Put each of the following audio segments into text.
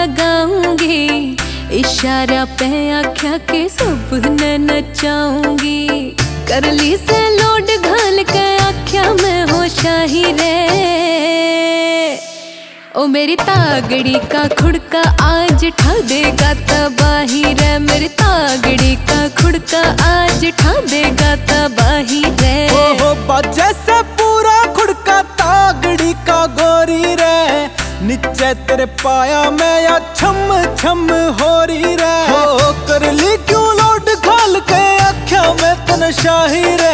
लगाऊंगी, इशारा पे आख्या के सबने नचाऊंगी। करली से लोड घाल के आख्या मैं हो शाही रे। ओ मेरी तागड़ी का खुड़का आज ठा देगा तबाही रे। मेरी तागड़ी का खुड़का आज ठा देगा तबाही रे। ओहो बाजे से पूरा खुड़का तागड़ी का गोरी रे। नीचे तेरे पाया मैं या छम छम हो रही रे। हो करली क्यों लोड घाल के आख्या मैं तन शाही रे।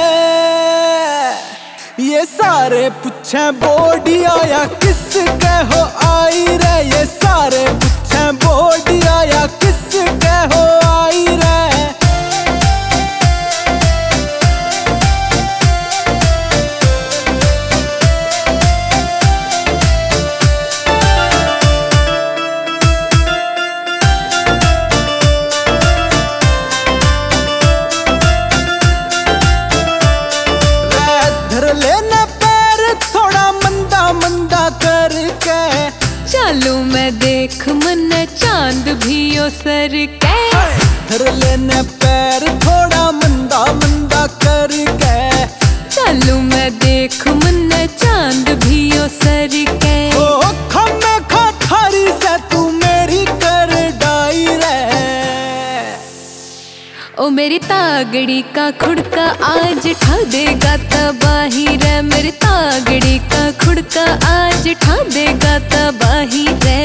ये सारे पूछे बॉडी आया किसके हो आई रे। ये सारे पूछे बॉडी आया किसके हो आई रे। लेने पैर थोड़ा मंदा मंदा करके। चलू मैं देख मन चांद भी ओ सर के। धर लेने पैर थोड़ा मंदा मंदा करके। चलू मैं देख मन चांद भी ओ सर के। ओ खम्मे खा थारी से तू मेरी कर डाई रे। ओ मेरी तागड़ी का खुड़का आज ठा देगा तबाही रे। मेरी तागड़ी का खुड़का आज ठा देगा तबाही रे।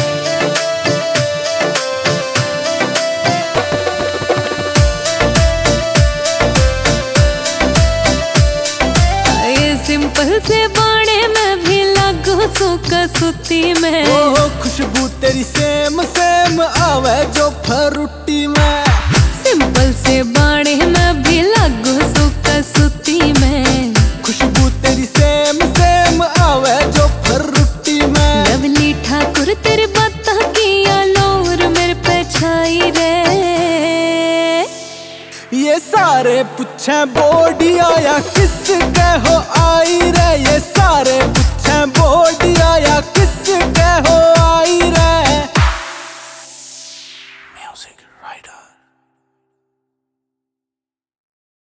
ये सिंपल से बाणे में भी लागू सूखा सुती में। ओ खुशबू तेरी सेम सेम आवे जो फरुटी में। सिंपल से बाणे में भी लागू सूखा सुती में। खुशबू तेरी सेम सेम आवे जो फरुटी में। लवली ठाकुर तेरी बात किया लोर मेरे पे छाई रे। ये सारे पूछे बॉडी आया किसके हो आई रे। ये